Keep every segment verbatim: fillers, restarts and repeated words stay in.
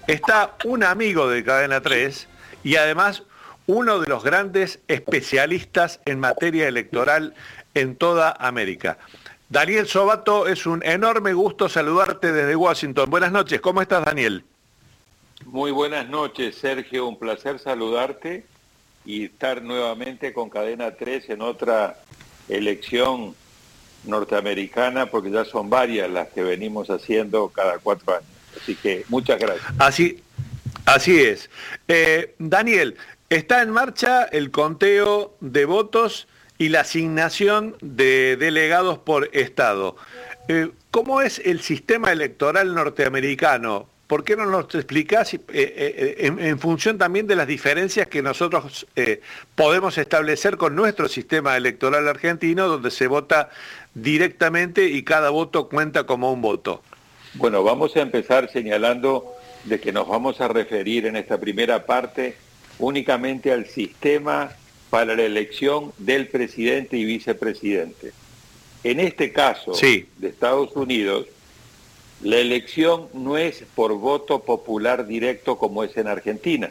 está un amigo de Cadena tres y además uno de los grandes especialistas en materia electoral en toda América. Daniel Sobato, es un enorme gusto saludarte desde Washington. Buenas noches, ¿cómo estás, Daniel? Muy buenas noches, Sergio, un placer saludarte y estar nuevamente con Cadena tres en otra elección norteamericana, porque ya son varias las que venimos haciendo cada cuatro años. Así que muchas gracias. Así, así es. Eh, Daniel, está en marcha el conteo de votos y la asignación de delegados por estado. Eh, ¿Cómo es el sistema electoral norteamericano? ¿Por qué no nos explicás eh, eh, en, en función también de las diferencias que nosotros eh, podemos establecer con nuestro sistema electoral argentino, donde se vota directamente y cada voto cuenta como un voto? Bueno, vamos a empezar señalando de que nos vamos a referir en esta primera parte únicamente al sistema para la elección del presidente y vicepresidente. En este caso, sí, de Estados Unidos, la elección no es por voto popular directo como es en Argentina,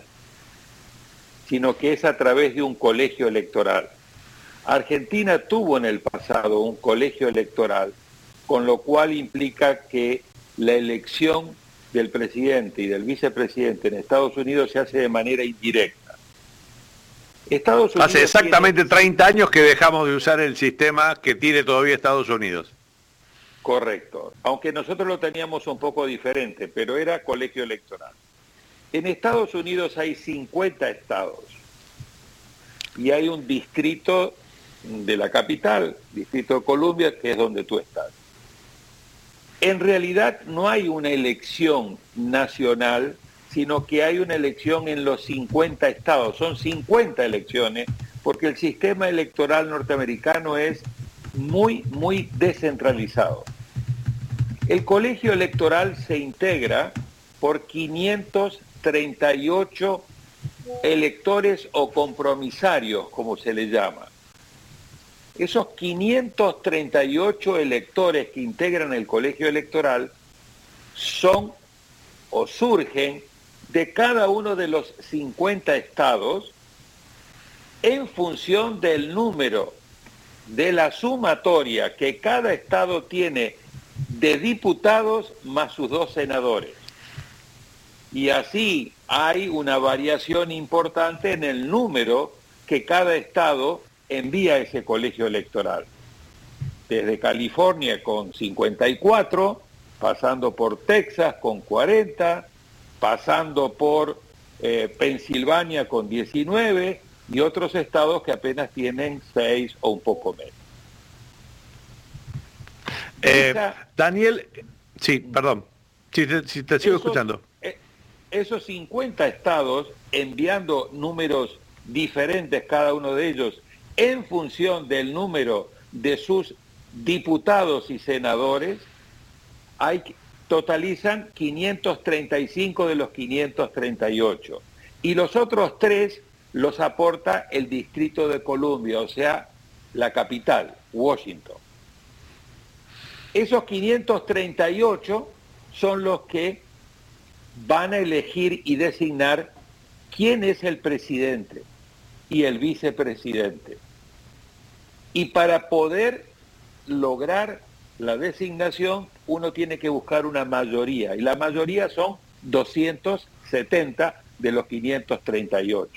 sino que es a través de un colegio electoral. Argentina tuvo en el pasado un colegio electoral, con lo cual implica que la elección del presidente y del vicepresidente en Estados Unidos se hace de manera indirecta. Estados Unidos hace exactamente tiene... treinta años que dejamos de usar el sistema que tiene todavía Estados Unidos. Correcto, aunque nosotros lo teníamos un poco diferente, pero era colegio electoral. En Estados Unidos hay cincuenta estados y hay un distrito de la capital, Distrito de Columbia, que es donde tú estás. En realidad no hay una elección nacional, sino que hay una elección en los cincuenta estados. Son cincuenta elecciones, porque el sistema electoral norteamericano es muy, muy descentralizado. El colegio electoral se integra por quinientos treinta y ocho electores o compromisarios, como se le llama. Esos quinientos treinta y ocho electores que integran el colegio electoral son o surgen de cada uno de los cincuenta estados en función del número de la sumatoria que cada estado tiene de diputados más sus dos senadores. Y así hay una variación importante en el número que cada estado envía a ese colegio electoral. Desde California con cincuenta y cuatro, pasando por Texas con cuarenta, pasando por eh, Pensilvania con diecinueve y otros estados que apenas tienen seis o un poco menos. Eh, Esa, Daniel, sí, perdón, si te, si te sigo esos, escuchando. Eh, esos cincuenta estados, enviando números diferentes cada uno de ellos, en función del número de sus diputados y senadores, hay, totalizan quinientos treinta y cinco de los quinientos treinta y ocho. Y los otros tres los aporta el Distrito de Columbia, o sea, la capital, Washington. Esos quinientos treinta y ocho son los que van a elegir y designar quién es el presidente y el vicepresidente. Y para poder lograr la designación, uno tiene que buscar una mayoría, y la mayoría son doscientos setenta de los quinientos treinta y ocho.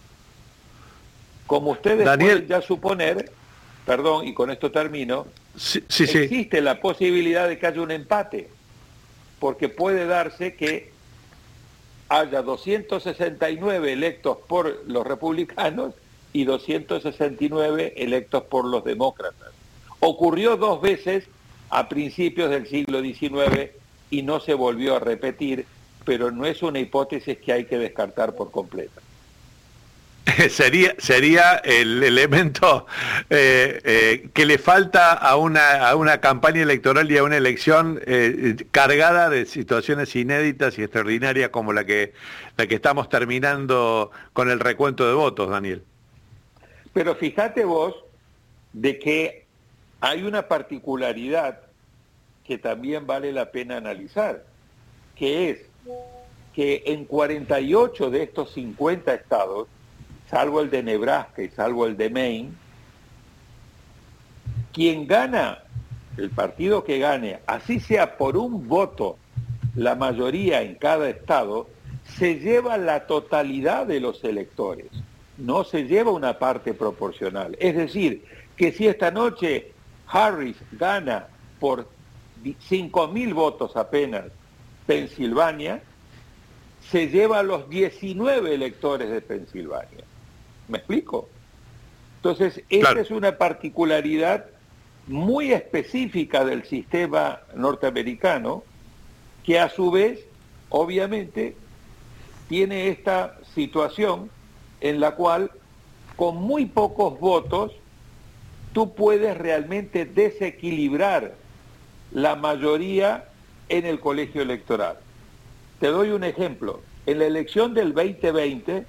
Como ustedes Daniel, pueden ya suponer, perdón, y con esto termino, sí, sí, existe sí. la posibilidad de que haya un empate, porque puede darse que haya doscientos sesenta y nueve electos por los republicanos y doscientos sesenta y nueve electos por los demócratas. Ocurrió dos veces a principios del siglo diecinueve y no se volvió a repetir, pero no es una hipótesis que hay que descartar por completo. Sería, sería el elemento eh, eh, que le falta a una, a una campaña electoral y a una elección eh, cargada de situaciones inéditas y extraordinarias como la que, la que estamos terminando con el recuento de votos, Daniel. Pero fíjate vos de que hay una particularidad que también vale la pena analizar, que es que en cuarenta y ocho de estos cincuenta estados, salvo el de Nebraska y salvo el de Maine, quien gana, el partido que gane, así sea por un voto, la mayoría en cada estado, se lleva la totalidad de los electores, no se lleva una parte proporcional. Es decir, que si esta noche Harris gana por cinco mil votos apenas Pensilvania, se lleva a los diecinueve electores de Pensilvania. ¿Me explico? Entonces, esta Claro. es una particularidad muy específica del sistema norteamericano, que a su vez, obviamente, tiene esta situación en la cual, con muy pocos votos, tú puedes realmente desequilibrar la mayoría en el colegio electoral. Te doy un ejemplo. En la elección del veinte veinte,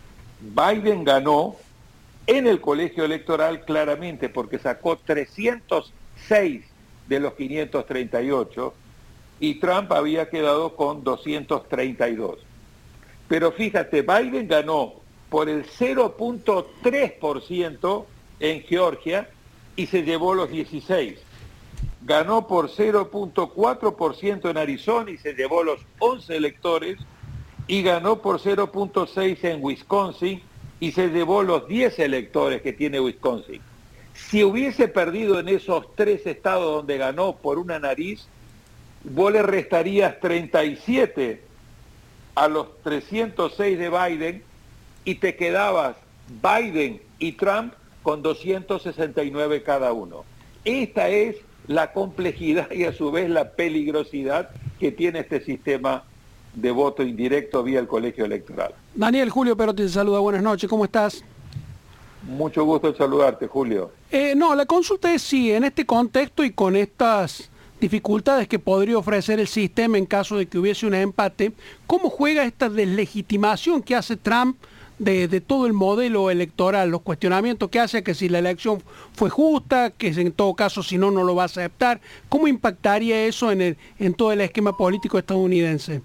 Biden ganó en el colegio electoral claramente porque sacó trescientos seis de los quinientos treinta y ocho y Trump había quedado con doscientos treinta y dos. Pero fíjate, Biden ganó por el cero punto tres por ciento en Georgia y se llevó los dieciséis. Ganó por cero punto cuatro por ciento en Arizona y se llevó los once electores, y ganó por cero punto seis por ciento en Wisconsin y se llevó los diez electores que tiene Wisconsin. Si hubiese perdido en esos tres estados donde ganó por una nariz, vos le restarías treinta y siete a los trescientos seis de Biden y te quedabas Biden y Trump con doscientos sesenta y nueve cada uno. Esta es la complejidad y a su vez la peligrosidad que tiene este sistema de voto indirecto vía el colegio electoral. Daniel, Julio Perotti te saluda, buenas noches, ¿cómo estás? Mucho gusto en saludarte, Julio. Eh, no, la consulta es si en este contexto y con estas dificultades que podría ofrecer el sistema en caso de que hubiese un empate, ¿cómo juega esta deslegitimación que hace Trump de, de todo el modelo electoral, los cuestionamientos que hace, que si la elección fue justa, que en todo caso si no, no lo va a aceptar? ¿Cómo impactaría eso en, el, en todo el esquema político estadounidense?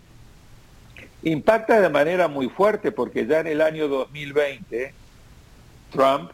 Impacta de manera muy fuerte porque ya en el año dos mil veinte Trump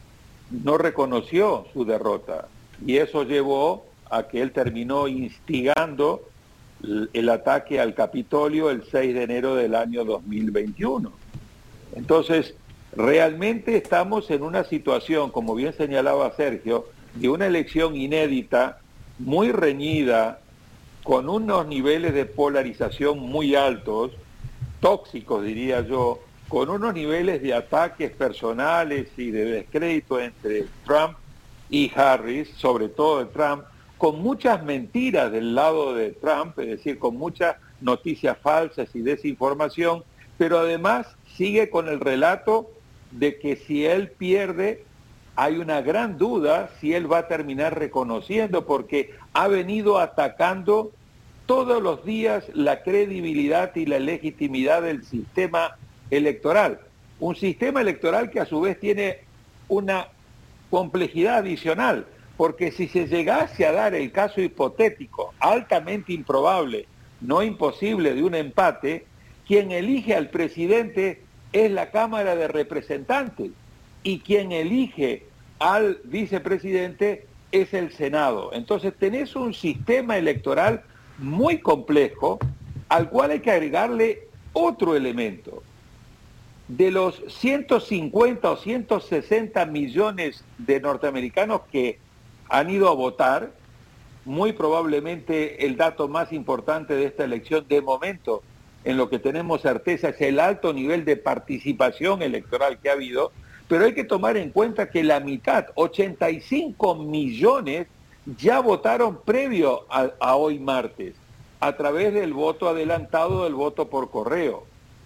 no reconoció su derrota y eso llevó a que él terminó instigando el ataque al Capitolio el seis de enero del año dos mil veintiuno. Entonces, realmente estamos en una situación, como bien señalaba Sergio, de una elección inédita, muy reñida, con unos niveles de polarización muy altos, tóxicos diría yo, con unos niveles de ataques personales y de descrédito entre Trump y Harris, sobre todo de Trump, con muchas mentiras del lado de Trump, es decir, con muchas noticias falsas y desinformación, pero además sigue con el relato de que si él pierde, hay una gran duda si él va a terminar reconociendo, porque ha venido atacando todos los días la credibilidad y la legitimidad del sistema electoral. Un sistema electoral que a su vez tiene una complejidad adicional, porque si se llegase a dar el caso hipotético, altamente improbable, no imposible, de un empate, quien elige al presidente es la Cámara de Representantes y quien elige al vicepresidente es el Senado. Entonces tenés un sistema electoral muy complejo al cual hay que agregarle otro elemento. De los ciento cincuenta o ciento sesenta millones de norteamericanos que han ido a votar, muy probablemente el dato más importante de esta elección de momento, en lo que tenemos certeza, es el alto nivel de participación electoral que ha habido, pero hay que tomar en cuenta que la mitad, ochenta y cinco millones, ya votaron previo a, a hoy martes, a través del voto adelantado, del voto por correo.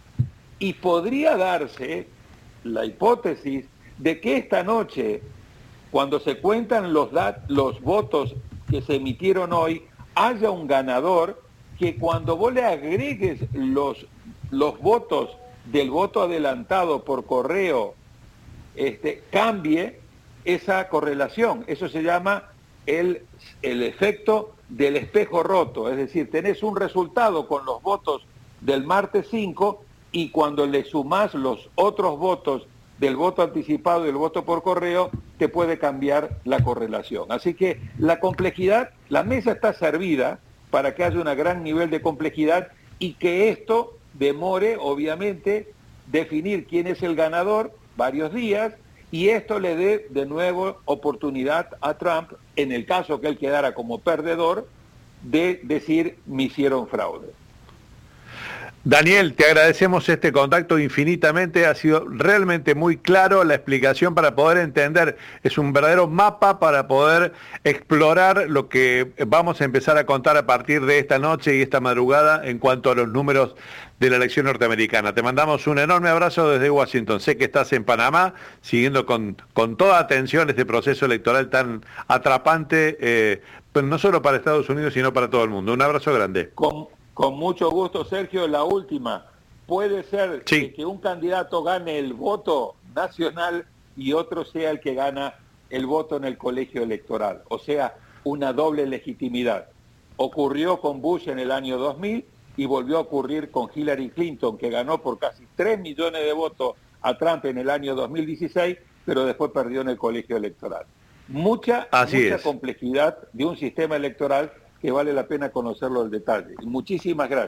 Y podría darse la hipótesis de que esta noche, cuando se cuentan los, dat- los votos que se emitieron hoy, haya un ganador que cuando vos le agregues los, los votos del voto adelantado por correo, este, cambie esa correlación. Eso se llama el, el efecto del espejo roto, es decir, tenés un resultado con los votos del martes cinco, y cuando le sumás los otros votos del voto anticipado y del voto por correo, te puede cambiar la correlación. Así que la complejidad, la mesa está servida para que haya un gran nivel de complejidad y que esto demore, obviamente, definir quién es el ganador varios días, y esto le dé de nuevo oportunidad a Trump, en el caso que él quedara como perdedor, de decir me hicieron fraude. Daniel, te agradecemos este contacto infinitamente, ha sido realmente muy claro la explicación para poder entender, es un verdadero mapa para poder explorar lo que vamos a empezar a contar a partir de esta noche y esta madrugada en cuanto a los números de la elección norteamericana. Te mandamos un enorme abrazo desde Washington, sé que estás en Panamá siguiendo con, con toda atención este proceso electoral tan atrapante, eh, pero no solo para Estados Unidos sino para todo el mundo. Un abrazo grande. Con... Con mucho gusto, Sergio. La última, puede ser sí. que, que un candidato gane el voto nacional y otro sea el que gana el voto en el colegio electoral. O sea, una doble legitimidad. Ocurrió con Bush en el año dos mil y volvió a ocurrir con Hillary Clinton, que ganó por casi tres millones de votos a Trump en el año dos mil dieciséis, pero después perdió en el colegio electoral. Mucha, Así mucha es. complejidad de un sistema electoral que vale la pena conocerlo al detalle. Muchísimas gracias.